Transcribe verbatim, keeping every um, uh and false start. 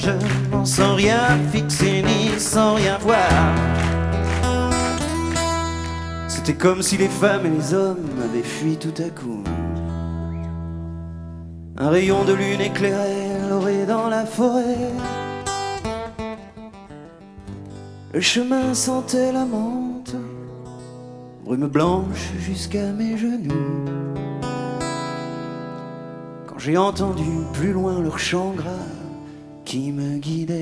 jeune, sans rien fixer ni sans rien voir. C'était comme si les femmes et les hommes avaient fui tout à coup. Un rayon de lune éclairait l'orée dans la forêt. Le chemin sentait la menthe, brume blanche jusqu'à mes genoux. Quand j'ai entendu plus loin leur chant grave qui me guidait.